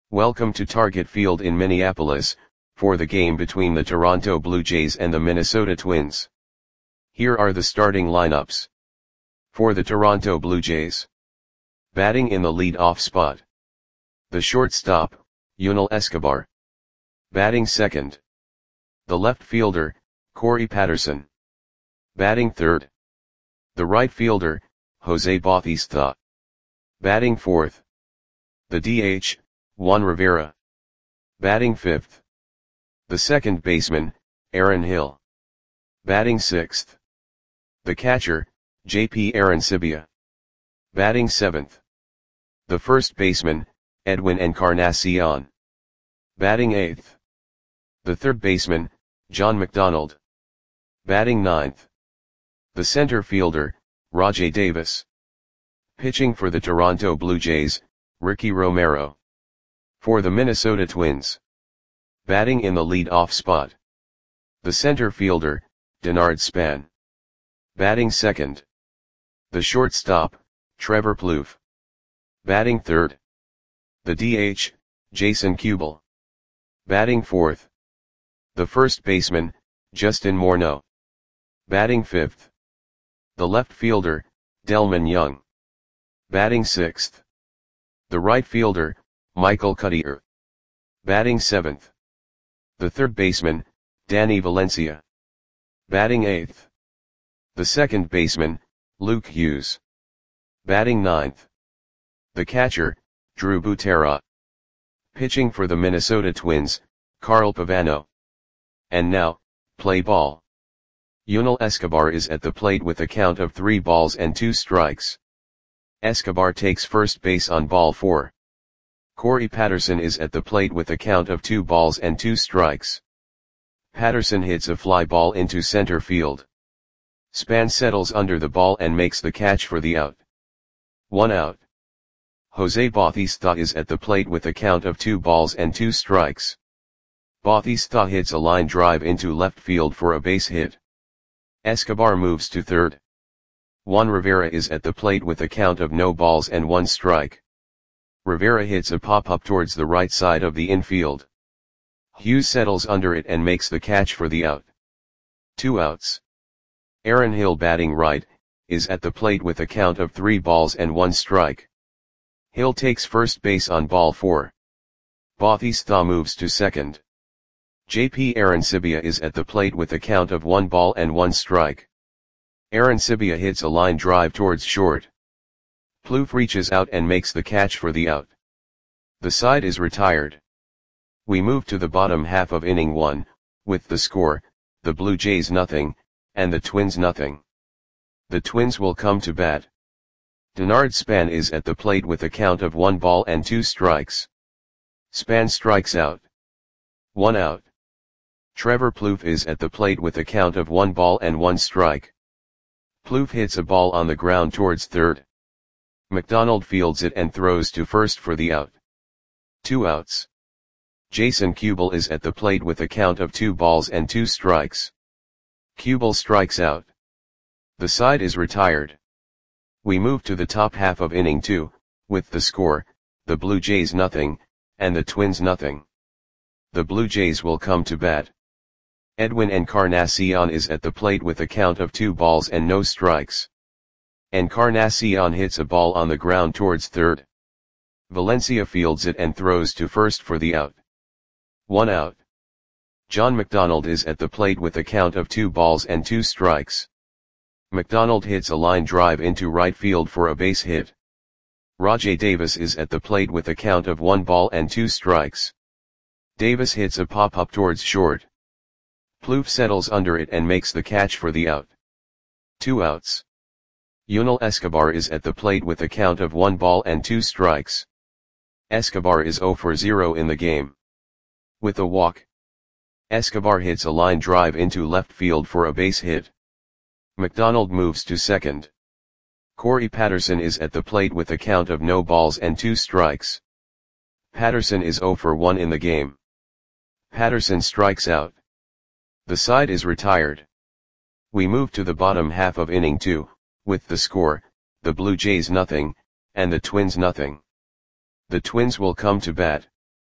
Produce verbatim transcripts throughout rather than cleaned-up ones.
Welcome to Target Field in Minneapolis, for the game between the Toronto Blue Jays and the Minnesota Twins. Here are the starting lineups. For the Toronto Blue Jays. Batting in the lead-off spot. The shortstop, Yunel Escobar. Batting second. The left fielder, Corey Patterson. Batting third. The right fielder, Jose Bautista. Batting fourth. The D H, Juan Rivera. Batting fifth. The second baseman, Aaron Hill. Batting sixth. The catcher, J P Arencibia. Batting seventh. The first baseman, Edwin Encarnacion. Batting eighth. The third baseman, John McDonald. Batting ninth. The center fielder, Rajai Davis. Pitching for the Toronto Blue Jays, Ricky Romero. For the Minnesota Twins. Batting in the lead-off spot. The center fielder, Denard Span. Batting second. The shortstop, Trevor Plouffe. Batting third. The D H, Jason Kubel. Batting fourth. The first baseman, Justin Morneau. Batting fifth. The left fielder, Delmon Young. Batting sixth. The right fielder, Michael Cuddyer. Batting seventh. The third baseman, Danny Valencia. Batting eighth. The second baseman, Luke Hughes. Batting ninth. The catcher, Drew Butera. Pitching for the Minnesota Twins, Carl Pavano. And now, play ball. Yunel Escobar is at the plate with a count of three balls and two strikes. Escobar takes first base on ball four. Corey Patterson is at the plate with a count of two balls and two strikes. Patterson hits a fly ball into center field. Span settles under the ball and makes the catch for the out. One out. Jose Bautista is at the plate with a count of two balls and two strikes. Bautista hits a line drive into left field for a base hit. Escobar moves to third. Juan Rivera is at the plate with a count of no balls and one strike. Rivera hits a pop-up towards the right side of the infield. Hughes settles under it and makes the catch for the out. Two outs. Aaron Hill, batting right, is at the plate with a count of three balls and one strike. Hill takes first base on ball four. Bautista moves to second. J P Arencibia is at the plate with a count of one ball and one strike. Arencibia hits a line drive towards short. Plouffe reaches out and makes the catch for the out. The side is retired. We move to the bottom half of inning one, with the score, the Blue Jays nothing, and the Twins nothing. The Twins will come to bat. Denard Span is at the plate with a count of one ball and two strikes. Span strikes out. One out. Trevor Plouffe is at the plate with a count of one ball and one strike. Plouffe hits a ball on the ground towards third. McDonald fields it and throws to first for the out. Two outs. Jason Kubel is at the plate with a count of two balls and two strikes. Kubel strikes out. The side is retired. We move to the top half of inning two, with the score, the Blue Jays nothing, and the Twins nothing. The Blue Jays will come to bat. Edwin Encarnacion is at the plate with a count of two balls and no strikes. Encarnacion hits a ball on the ground towards third. Valencia fields it and throws to first for the out. One out. John McDonald is at the plate with a count of two balls and two strikes. McDonald hits a line drive into right field for a base hit. Rajai Davis is at the plate with a count of one ball and two strikes. Davis hits a pop-up towards short. Plouffe settles under it and makes the catch for the out. Two outs. Yunel Escobar is at the plate with a count of one ball and two strikes. Escobar is zero for zero in the game. With a walk. Escobar hits a line drive into left field for a base hit. McDonald moves to second. Corey Patterson is at the plate with a count of no balls and two strikes. Patterson is zero for one in the game. Patterson strikes out. The side is retired. We move to the bottom half of inning two, with the score, the Blue Jays nothing, and the Twins nothing. The Twins will come to bat.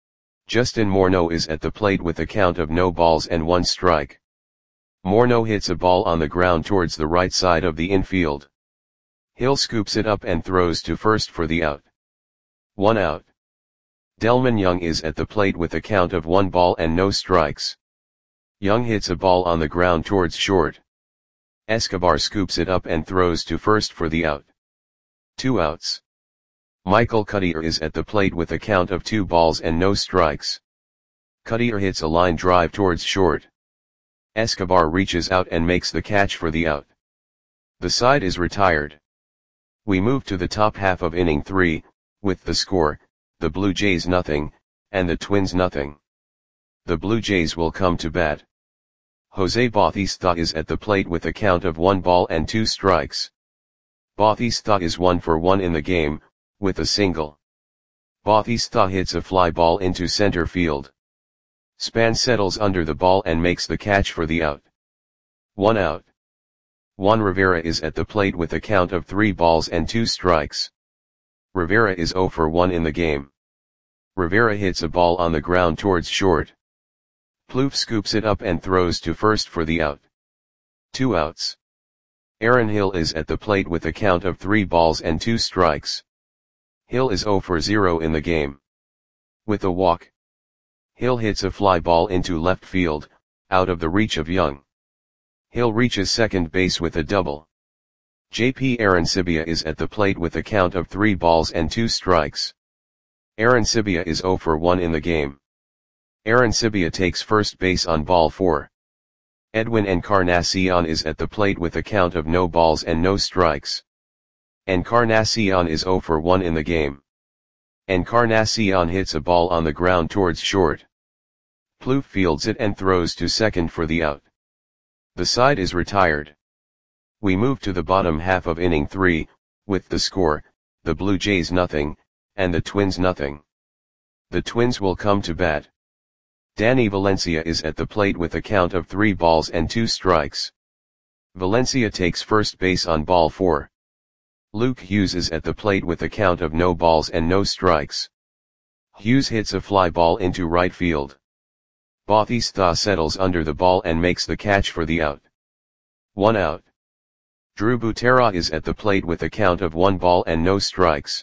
Justin Morneau is at the plate with a count of no balls and one strike. Morneau hits a ball on the ground towards the right side of the infield. Hill scoops it up and throws to first for the out. One out. Delmon Young is at the plate with a count of one ball and no strikes. Young hits a ball on the ground towards short. Escobar scoops it up and throws to first for the out. Two outs. Michael Cuddyer is at the plate with a count of two balls and no strikes. Cuddyer hits a line drive towards short. Escobar reaches out and makes the catch for the out. The side is retired. We move to the top half of inning three, with the score, the Blue Jays nothing, and the Twins nothing. The Blue Jays will come to bat. Jose Bautista is at the plate with a count of one ball and two strikes. Bautista is one for one in the game, with a single. Bautista hits a fly ball into center field. Span settles under the ball and makes the catch for the out. One out. Juan Rivera is at the plate with a count of three balls and two strikes. Rivera is zero for one in the game. Rivera hits a ball on the ground towards short. Plouffe scoops it up and throws to first for the out. Two outs. Aaron Hill is at the plate with a count of three balls and two strikes. Hill is zero for zero in the game. With a walk. Hill hits a fly ball into left field, out of the reach of Young. Hill reaches second base with a double. J P Arencibia is at the plate with a count of three balls and two strikes. Arencibia is zero for one in the game. Arencibia takes first base on ball four. Edwin Encarnacion is at the plate with a count of no balls and no strikes. Encarnacion is zero for one in the game. Encarnacion hits a ball on the ground towards short. Plouffe fields it and throws to second for the out. The side is retired. We move to the bottom half of inning three, with the score, the Blue Jays nothing, and the Twins nothing. The Twins will come to bat. Danny Valencia is at the plate with a count of three balls and two strikes. Valencia takes first base on ball four. Luke Hughes is at the plate with a count of no balls and no strikes. Hughes hits a fly ball into right field. Bautista settles under the ball and makes the catch for the out. One out. Drew Butera is at the plate with a count of one ball and no strikes.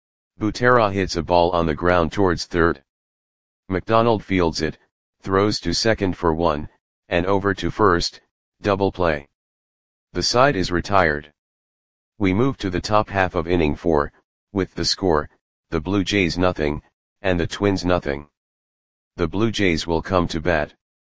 Butera hits a ball on the ground towards third. McDonald fields it, throws to second for one, and over to first, double play. The side is retired. We move to the top half of inning four, with the score, the Blue Jays nothing, and the Twins nothing. The Blue Jays will come to bat.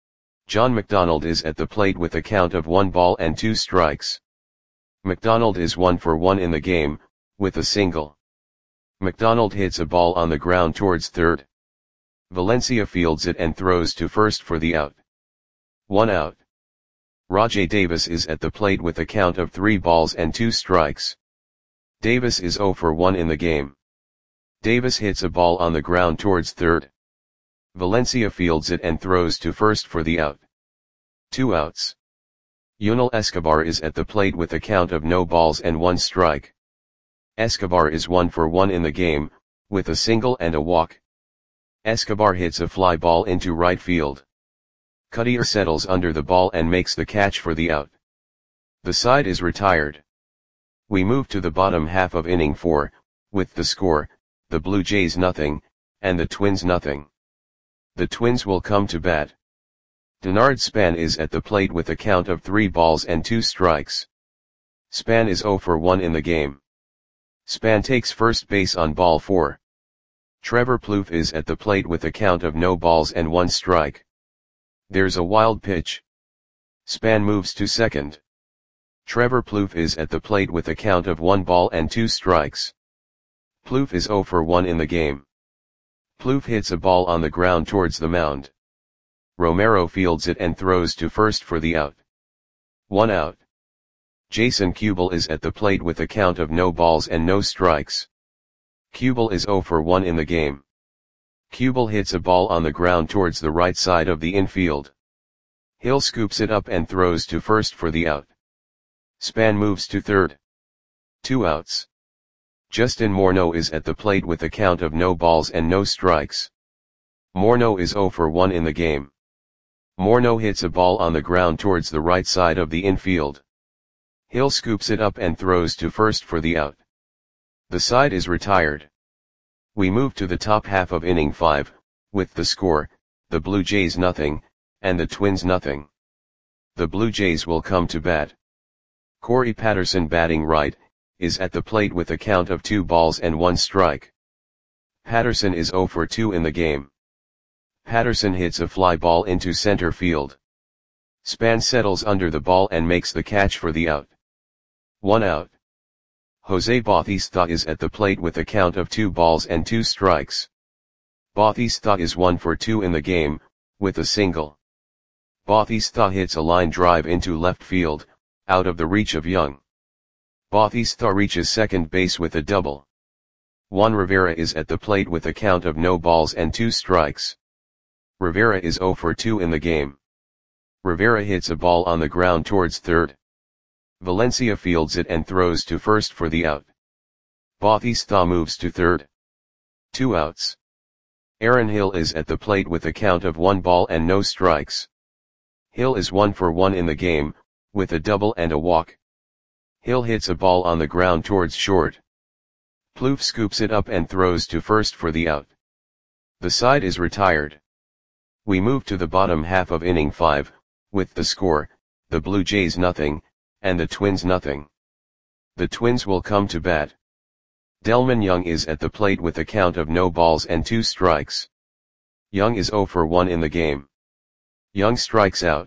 John McDonald is at the plate with a count of one ball and two strikes. McDonald is one for one in the game, with a single. McDonald hits a ball on the ground towards third. Valencia fields it and throws to first for the out. One out. Rajai Davis is at the plate with a count of three balls and two strikes. Davis is zero for one in the game. Davis hits a ball on the ground towards third. Valencia fields it and throws to first for the out. Two outs. Yunel Escobar is at the plate with a count of no balls and one strike. Escobar is one for one in the game, with a single and a walk. Escobar hits a fly ball into right field. Cuddyer settles under the ball and makes the catch for the out. The side is retired. We move to the bottom half of inning four, with the score, the Blue Jays nothing, and the Twins nothing. The Twins will come to bat. Denard Span is at the plate with a count of three balls and two strikes. Span is zero for one in the game. Span takes first base on ball four. Trevor Plouffe is at the plate with a count of no balls and one strike. There's a wild pitch. Span moves to second. Trevor Plouffe is at the plate with a count of one ball and two strikes. Plouffe is zero for one in the game. Plouffe hits a ball on the ground towards the mound. Romero fields it and throws to first for the out. One out. Jason Kubel is at the plate with a count of no balls and no strikes. Kubel is zero for one in the game. Kubel hits a ball on the ground towards the right side of the infield. Hill scoops it up and throws to first for the out. Span moves to third. Two outs. Justin Morneau is at the plate with a count of no balls and no strikes. Morneau is zero for one in the game. Morneau hits a ball on the ground towards the right side of the infield. Hill scoops it up and throws to first for the out. The side is retired. We move to the top half of inning five, with the score, the Blue Jays nothing, and the Twins nothing. The Blue Jays will come to bat. Corey Patterson, batting right, is at the plate with a count of two balls and one strike. Patterson is zero for two in the game. Patterson hits a fly ball into center field. Span settles under the ball and makes the catch for the out. One out. Jose Bautista is at the plate with a count of two balls and two strikes. Bautista is one for two in the game, with a single. Bautista hits a line drive into left field, out of the reach of Young. Bautista reaches second base with a double. Juan Rivera is at the plate with a count of no balls and two strikes. Rivera is zero for two in the game. Rivera hits a ball on the ground towards third. Valencia fields it and throws to first for the out. Bautista moves to third. Two outs. Aaron Hill is at the plate with a count of one ball and no strikes. Hill is one for one in the game, with a double and a walk. Hill hits a ball on the ground towards short. Plouffe scoops it up and throws to first for the out. The side is retired. We move to the bottom half of inning five, with the score, the Blue Jays nothing, and the Twins nothing. The Twins will come to bat. Delmon Young is at the plate with a count of no balls and two strikes. Young is zero for one in the game. Young strikes out.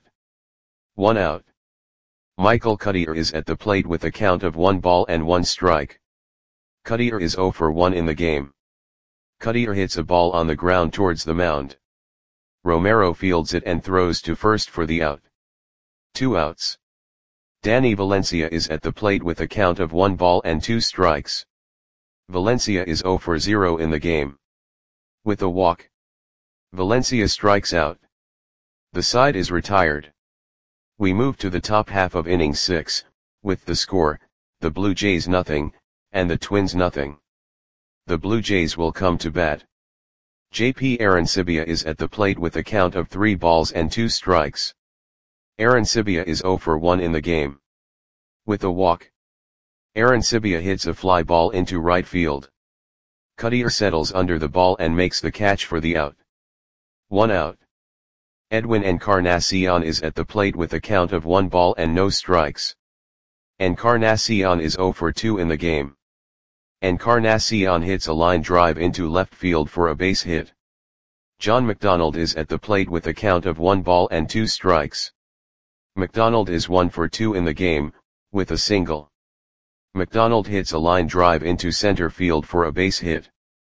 One out. Michael Cuddyer is at the plate with a count of one ball and one strike. Cuddyer is zero for one in the game. Cuddyer hits a ball on the ground towards the mound. Romero fields it and throws to first for the out. Two outs. Danny Valencia is at the plate with a count of one ball and two strikes. Valencia is zero for zero in the game. With a walk. Valencia strikes out. The side is retired. We move to the top half of inning six, with the score, the Blue Jays nothing, and the Twins nothing. The Blue Jays will come to bat. J P Arancibia is at the plate with a count of three balls and two strikes. Arancibia is zero for one in the game. With a walk. Arancibia hits a fly ball into right field. Cuddyer settles under the ball and makes the catch for the out. One out. Edwin Encarnacion is at the plate with a count of one ball and no strikes. Encarnacion is zero for two in the game. Encarnacion hits a line drive into left field for a base hit. John McDonald is at the plate with a count of one ball and two strikes. McDonald is one for two in the game, with a single. McDonald hits a line drive into center field for a base hit.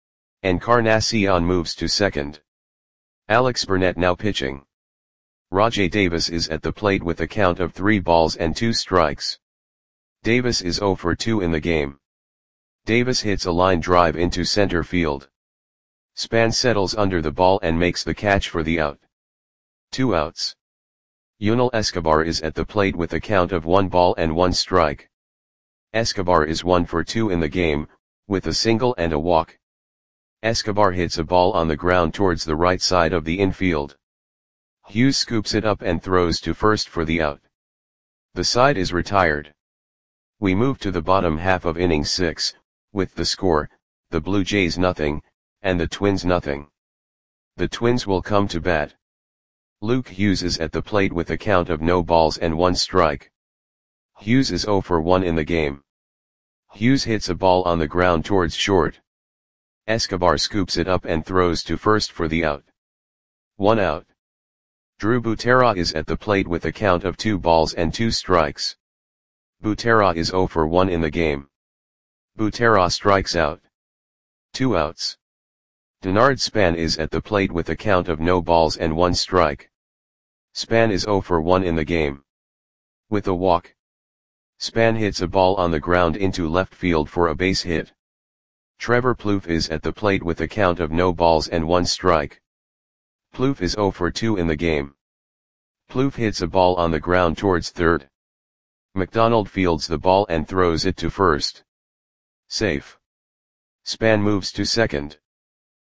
Encarnacion moves to second. Alex Burnett now pitching. Rajai Davis is at the plate with a count of three balls and two strikes. Davis is zero for two in the game. Davis hits a line drive into center field. Span settles under the ball and makes the catch for the out. Two outs. Yunel Escobar is at the plate with a count of one ball and one strike. Escobar is one for two in the game, with a single and a walk. Escobar hits a ball on the ground towards the right side of the infield. Hughes scoops it up and throws to first for the out. The side is retired. We move to the bottom half of inning six, with the score, the Blue Jays nothing, and the Twins nothing. The Twins will come to bat. Luke Hughes is at the plate with a count of no balls and one strike. Hughes is zero for one in the game. Hughes hits a ball on the ground towards short. Escobar scoops it up and throws to first for the out. One out. Drew Butera is at the plate with a count of two balls and two strikes. Butera is zero for one in the game. Butera strikes out. Two outs. Denard Span is at the plate with a count of no balls and one strike. Span is zero for one in the game. With a walk. Span hits a ball on the ground into left field for a base hit. Trevor Plouffe is at the plate with a count of no balls and one strike. Plouffe is zero for two in the game. Plouffe hits a ball on the ground towards third. McDonald fields the ball and throws it to first. Safe. Span moves to second.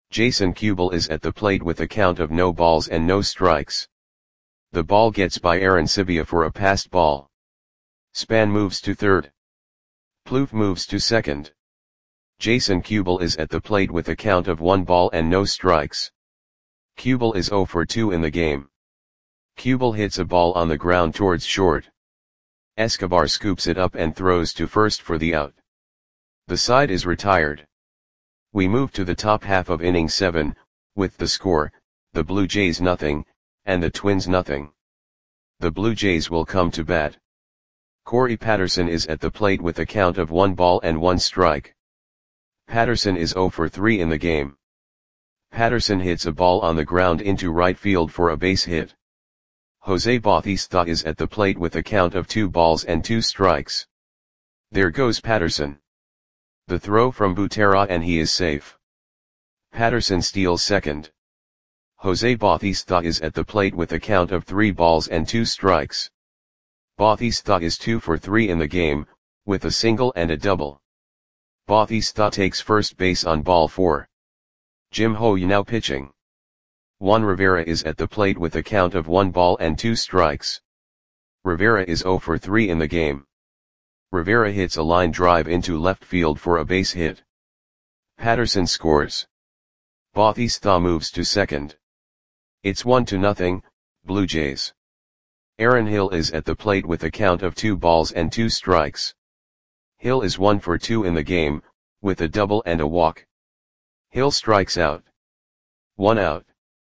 Jason Kubel is at the plate with a count of no balls and no strikes. The ball gets by Arancibia for a passed ball. Span moves to third. Plouffe moves to second. Jason Kubel is at the plate with a count of one ball and no strikes. Kubel is zero for two in the game. Kubel hits a ball on the ground towards short. Escobar scoops it up and throws to first for the out. The side is retired. We move to the top half of inning seven, with the score, the Blue Jays nothing, and the Twins nothing. The Blue Jays will come to bat. Corey Patterson is at the plate with a count of one ball and one strike. Patterson is zero for three in the game. Patterson hits a ball on the ground into right field for a base hit. Jose Bautista is at the plate with a count of two balls and two strikes. There goes Patterson. The throw from Butera and he is safe. Patterson steals second. Jose Bautista is at the plate with a count of three balls and two strikes. Bautista is two for three in the game, with a single and a double. Bautista takes first base on ball four. Jim Hoye now pitching. Juan Rivera is at the plate with a count of one ball and two strikes. Rivera is zero for three in the game. Rivera hits a line drive into left field for a base hit. Patterson scores. Bautista moves to second. It's one to nothing, Blue Jays. Aaron Hill is at the plate with a count of two balls and two strikes. Hill is one for two in the game, with a double and a walk. Hill strikes out. One out.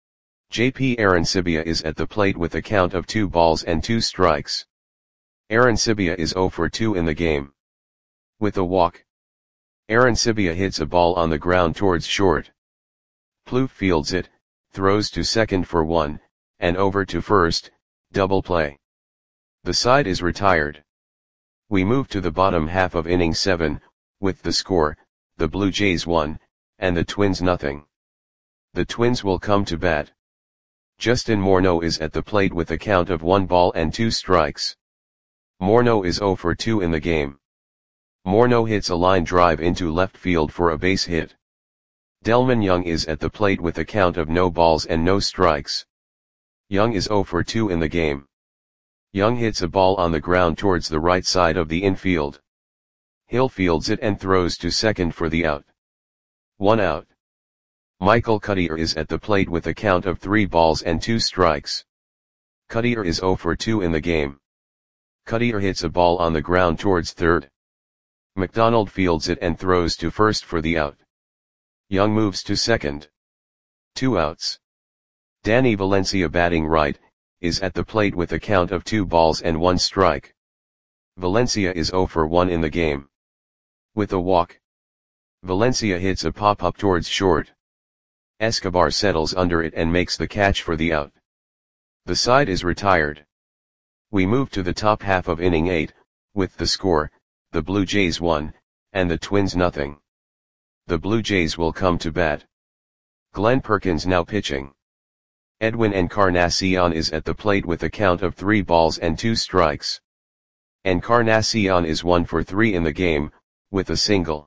J P Arancibia is at the plate with a count of two balls and two strikes. Arancibia is zero for two in the game. With a walk. Arancibia hits a ball on the ground towards short. Plouffe fields it, throws to second for one, and over to first, double play. The side is retired. We move to the bottom half of inning seven, with the score, the Blue Jays one, and the Twins nothing. The Twins will come to bat. Justin Morneau is at the plate with a count of one ball and two strikes. Morneau is zero for two in the game. Morneau hits a line drive into left field for a base hit. Delmon Young is at the plate with a count of no balls and no strikes. Young is zero for two in the game. Young hits a ball on the ground towards the right side of the infield. Hill fields it and throws to second for the out. One out. Michael Cuddyer is at the plate with a count of three balls and two strikes. Cuddyer is zero for two in the game. Cuddyer hits a ball on the ground towards third. McDonald fields it and throws to first for the out. Young moves to second. Two outs. Danny Valencia, batting right, is at the plate with a count of two balls and one strike. Valencia is zero for one in the game. With a walk. Valencia hits a pop-up towards short. Escobar settles under it and makes the catch for the out. The side is retired. We move to the top half of inning eight, with the score, the Blue Jays one, and the Twins nothing. The Blue Jays will come to bat. Glenn Perkins now pitching. Edwin Encarnacion is at the plate with a count of three balls and two strikes. Encarnacion is one for three in the game, with a single.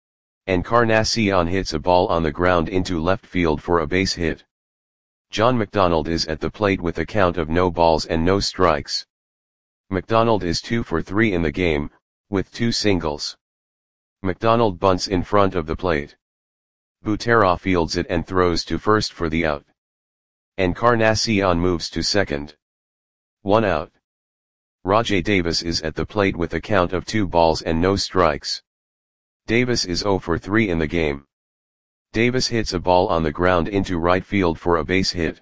Encarnacion hits a ball on the ground into left field for a base hit. John McDonald is at the plate with a count of no balls and no strikes. McDonald is two for three in the game, with two singles. McDonald bunts in front of the plate. Butera fields it and throws to first for the out. Encarnacion moves to second. One out. Rajai Davis is at the plate with a count of two balls and no strikes. Davis is zero for three in the game. Davis hits a ball on the ground into right field for a base hit.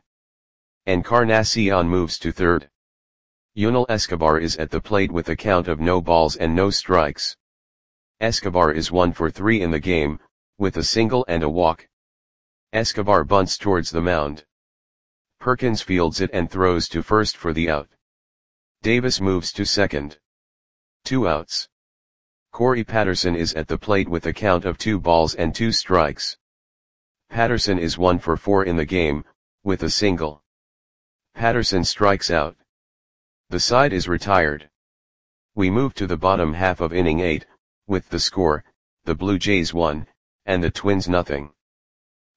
Encarnacion moves to third. Yunel Escobar is at the plate with a count of no balls and no strikes. Escobar is one for three in the game, with a single and a walk. Escobar bunts towards the mound. Perkins fields it and throws to first for the out. Davis moves to second. Two outs. Corey Patterson is at the plate with a count of two balls and two strikes. Patterson is one for four in the game, with a single. Patterson strikes out. The side is retired. We move to the bottom half of inning eight, with the score, the Blue Jays one, and the Twins nothing.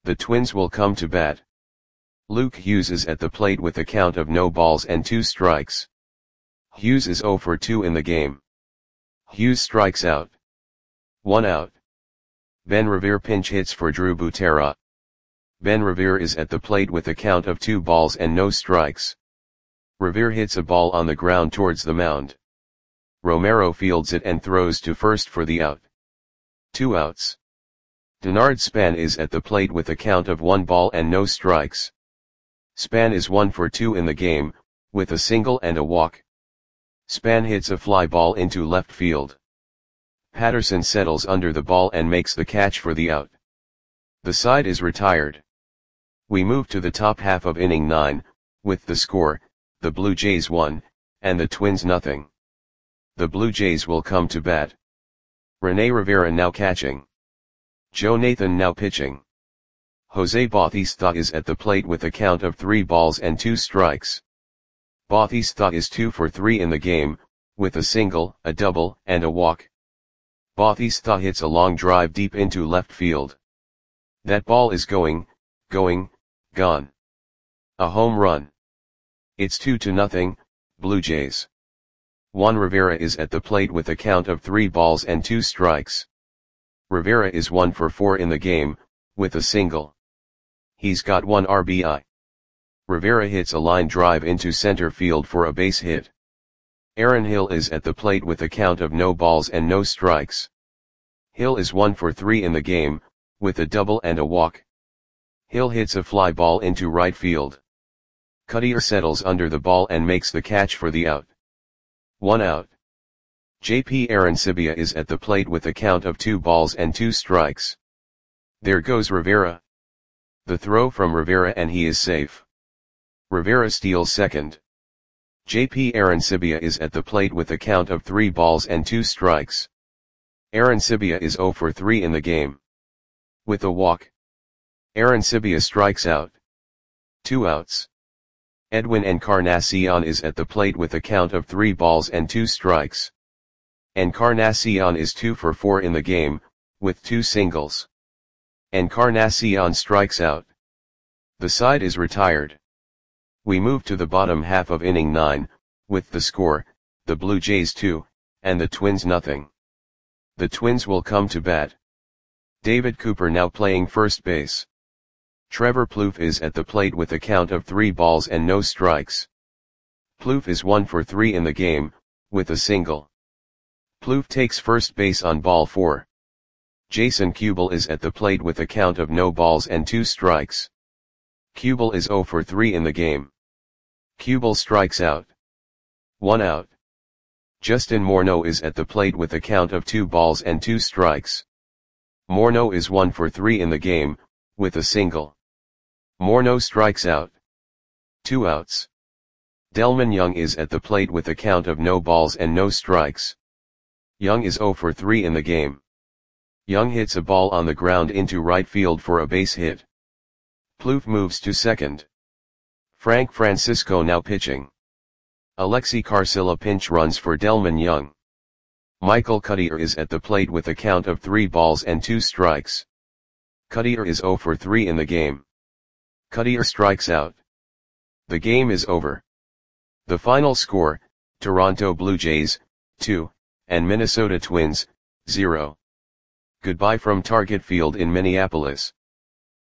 The Twins will come to bat. Luke Hughes is at the plate with a count of no balls and two strikes. Hughes is zero for two in the game. Hughes strikes out. One out. Ben Revere pinch hits for Drew Butera. Ben Revere is at the plate with a count of two balls and no strikes. Revere hits a ball on the ground towards the mound. Romero fields it and throws to first for the out. Two outs. Denard Span is at the plate with a count of one ball and no strikes. Span is one for two in the game, with a single and a walk. Span hits a fly ball into left field. Patterson settles under the ball and makes the catch for the out. The side is retired. We move to the top half of inning nine, with the score, the Blue Jays one, and the Twins nothing. The Blue Jays will come to bat. Rene Rivera now catching. Joe Nathan now pitching. Jose Bautista is at the plate with a count of three balls and two strikes. Bautista is two for three in the game, with a single, a double, and a walk. Bautista hits a long drive deep into left field. That ball is going, going, gone. A home run. It's two to nothing, Blue Jays. Juan Rivera is at the plate with a count of three balls and two strikes. Rivera is one for four in the game, with a single. He's got one R B I. Rivera hits a line drive into center field for a base hit. Aaron Hill is at the plate with a count of no balls and no strikes. Hill is one for three in the game, with a double and a walk. Hill hits a fly ball into right field. Cutter settles under the ball and makes the catch for the out. One out. J P Arancibia is at the plate with a count of two balls and two strikes. There goes Rivera. The throw from Rivera and he is safe. Rivera steals second. J P Arancibia is at the plate with a count of three balls and two strikes. Arancibia is zero for three in the game. With a walk. Arancibia strikes out. Two outs. Edwin Encarnacion is at the plate with a count of three balls and two strikes. Encarnacion is two for four in the game, with two singles. Encarnacion strikes out. The side is retired. We move to the bottom half of inning nine, with the score, the Blue Jays two, and the Twins nothing. The Twins will come to bat. David Cooper now playing first base. Trevor Plouffe is at the plate with a count of three balls and no strikes. Plouffe is one for three in the game, with a single. Plouffe takes first base on ball four. Jason Kubel is at the plate with a count of no balls and two strikes. Kubel is zero for three in the game. Kubel strikes out. One out. Justin Morneau is at the plate with a count of two balls and two strikes. Morneau is one for three in the game, with a single. Morneau strikes out. Two outs. Delmon Young is at the plate with a count of no balls and no strikes. Young is zero for three in the game. Young hits a ball on the ground into right field for a base hit. Plouffe moves to second. Frank Francisco now pitching. Alexi Carcilla pinch runs for Delmon Young. Michael Cutter is at the plate with a count of three balls and two strikes. Cutter is zero for three in the game. Cutter strikes out. The game is over. The final score, Toronto Blue Jays, two, and Minnesota Twins, zero. Goodbye from Target Field in Minneapolis.